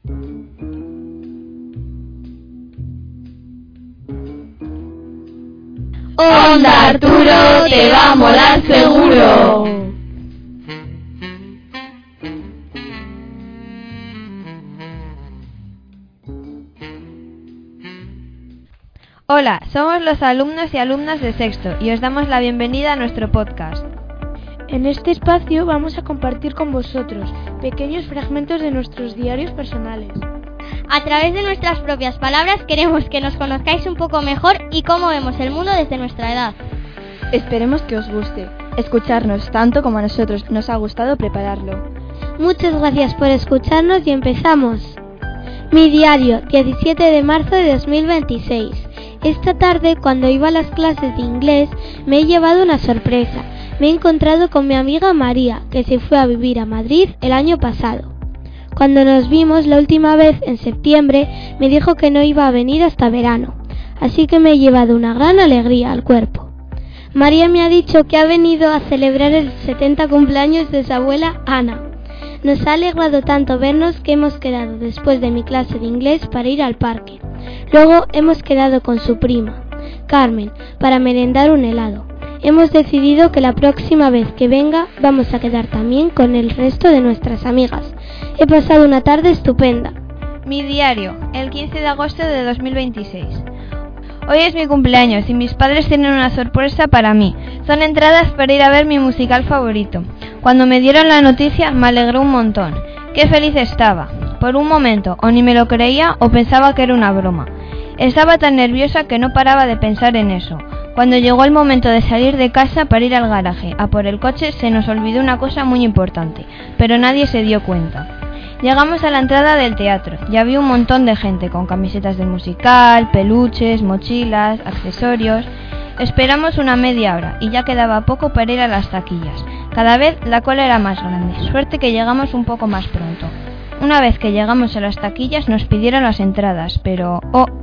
Onda Arturo, te va a molar seguro. Hola, somos los alumnos y alumnas de sexto y os damos la bienvenida a nuestro podcast. En este espacio vamos a compartir con vosotros pequeños fragmentos de nuestros diarios personales. A través de nuestras propias palabras queremos que nos conozcáis un poco mejor y cómo vemos el mundo desde nuestra edad. Esperemos que os guste escucharnos tanto como a nosotros nos ha gustado prepararlo. Muchas gracias por escucharnos y empezamos. Mi diario, 17 de marzo de 2026. Esta tarde, cuando iba a las clases de inglés, me he llevado una sorpresa. Me he encontrado con mi amiga María, que se fue a vivir a Madrid el año pasado. Cuando nos vimos la última vez, en septiembre, me dijo que no iba a venir hasta verano, así que me he llevado una gran alegría al cuerpo. María me ha dicho que ha venido a celebrar el 70 cumpleaños de su abuela Ana. Nos ha alegrado tanto vernos que hemos quedado después de mi clase de inglés para ir al parque. Luego hemos quedado con su prima, Carmen, para merendar un helado. Hemos decidido que la próxima vez que venga vamos a quedar también con el resto de nuestras amigas. He pasado una tarde estupenda. Mi diario, el 15 de agosto de 2026. Hoy es mi cumpleaños y mis padres tienen una sorpresa para mí. Son entradas para ir a ver mi musical favorito. Cuando me dieron la noticia me alegró un montón. Qué feliz estaba. Por un momento o ni me lo creía o pensaba que era una broma. Estaba tan nerviosa que no paraba de pensar en eso. Cuando llegó el momento de salir de casa para ir al garaje a por el coche, se nos olvidó una cosa muy importante, pero nadie se dio cuenta. Llegamos a la entrada del teatro y había un montón de gente con camisetas del musical, peluches, mochilas, accesorios. Esperamos una media hora y ya quedaba poco para ir a las taquillas. Cada vez la cola era más grande, suerte que llegamos un poco más pronto. Una vez que llegamos a las taquillas nos pidieron las entradas, pero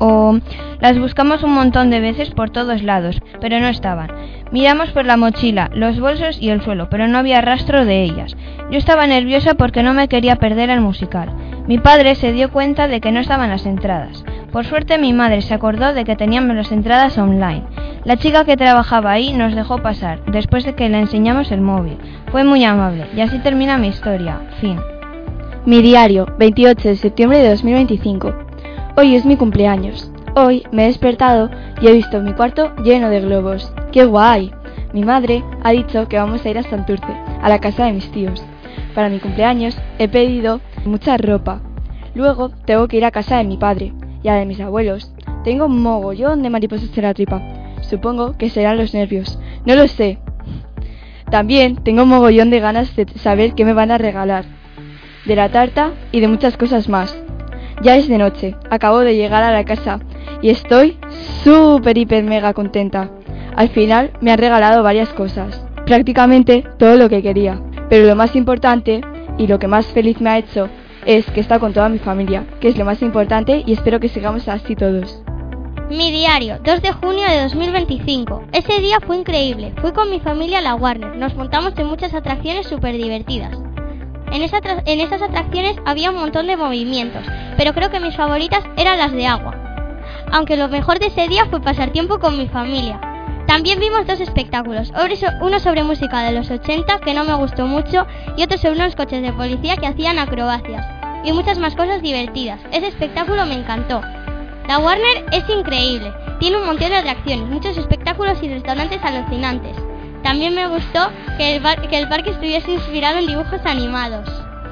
las buscamos un montón de veces por todos lados, pero no estaban. Miramos por la mochila, los bolsos y el suelo, pero no había rastro de ellas. Yo estaba nerviosa porque no me quería perder el musical. Mi padre se dio cuenta de que no estaban las entradas. Por suerte mi madre se acordó de que teníamos las entradas online. La chica que trabajaba ahí nos dejó pasar, después de que le enseñamos el móvil. Fue muy amable, y así termina mi historia. Fin. Mi diario, 28 de septiembre de 2025. Hoy es mi cumpleaños. Hoy me he despertado y he visto mi cuarto lleno de globos. ¡Qué guay! Mi madre ha dicho que vamos a ir a Santurce, a la casa de mis tíos. Para mi cumpleaños he pedido mucha ropa. Luego tengo que ir a casa de mi padre y a la de mis abuelos. Tengo un mogollón de mariposas en la tripa. Supongo que serán los nervios. No lo sé. También tengo un mogollón de ganas de saber qué me van a regalar. De la tarta y de muchas cosas más. Ya es de noche, acabo de llegar a la casa y estoy súper hiper mega contenta. Al final me han regalado varias cosas, prácticamente todo lo que quería, pero lo más importante y lo que más feliz me ha hecho es que está con toda mi familia, que es lo más importante y espero que sigamos así todos. Mi diario, 2 de junio de 2025. Ese día fue increíble, fui con mi familia a la Warner, nos montamos en muchas atracciones súper divertidas. En esas atracciones había un montón de movimientos, pero creo que mis favoritas eran las de agua. Aunque lo mejor de ese día fue pasar tiempo con mi familia. También vimos 2 espectáculos, uno sobre música de los 80, que no me gustó mucho, y otro sobre unos coches de policía que hacían acrobacias. Y muchas más cosas divertidas. Ese espectáculo me encantó. La Warner es increíble, tiene un montón de atracciones, muchos espectáculos y restaurantes alucinantes. También me gustó que el parque estuviese inspirado en dibujos animados.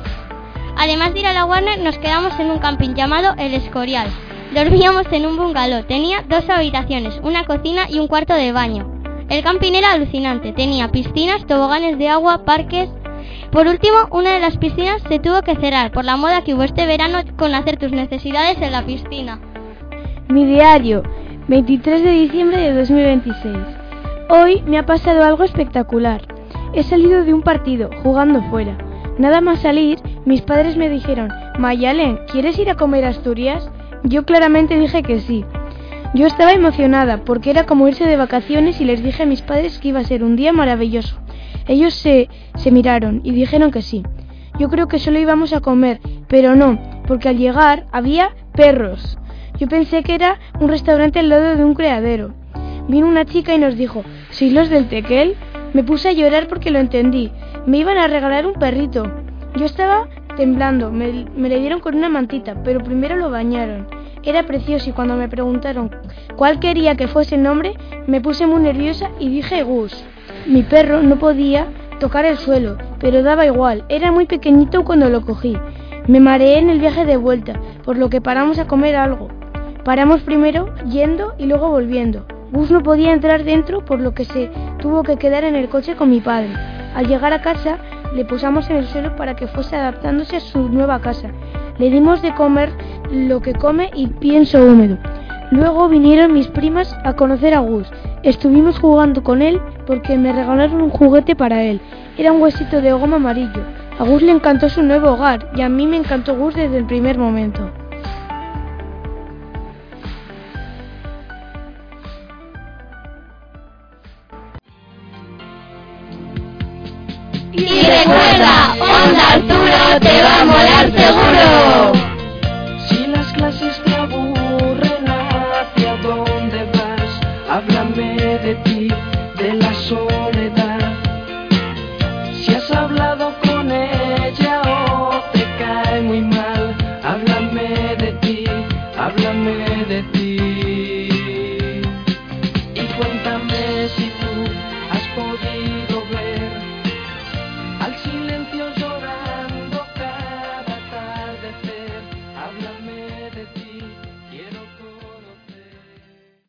Además de ir a la Warner, nos quedamos en un camping llamado El Escorial. Dormíamos en un bungalow, tenía 2 habitaciones, una cocina y un cuarto de baño. El camping era alucinante, tenía piscinas, toboganes de agua, parques. Por último, una de las piscinas se tuvo que cerrar por la moda que hubo este verano con hacer tus necesidades en la piscina. Mi diario, 23 de diciembre de 2026. Hoy me ha pasado algo espectacular. He salido de un partido, jugando fuera. Nada más salir, mis padres me dijeron: Mayalen, ¿quieres ir a comer a Asturias? Yo claramente dije que sí. Yo estaba emocionada porque era como irse de vacaciones y les dije a mis padres que iba a ser un día maravilloso. Ellos se miraron y dijeron que sí. Yo creo que solo íbamos a comer, pero no, porque al llegar había perros. Yo pensé que era un restaurante al lado de un criadero. Vino una chica y nos dijo: ¿sois los del Tequel? Me puse a llorar porque lo entendí. Me iban a regalar un perrito. Yo estaba temblando, me le dieron con una mantita, pero primero lo bañaron. Era precioso y cuando me preguntaron cuál quería que fuese el nombre, me puse muy nerviosa y dije Gus. Mi perro no podía tocar el suelo, pero daba igual, era muy pequeñito cuando lo cogí. Me mareé en el viaje de vuelta, por lo que paramos a comer algo. Paramos primero yendo y luego volviendo. Gus no podía entrar dentro, por lo que se tuvo que quedar en el coche con mi padre. Al llegar a casa, le posamos en el suelo para que fuese adaptándose a su nueva casa. Le dimos de comer lo que come y pienso húmedo. Luego vinieron mis primas a conocer a Gus. Estuvimos jugando con él porque me regalaron un juguete para él. Era un huesito de goma amarillo. A Gus le encantó su nuevo hogar y a mí me encantó Gus desde el primer momento. Y recuerda, Onda Arturo te va a molar seguro.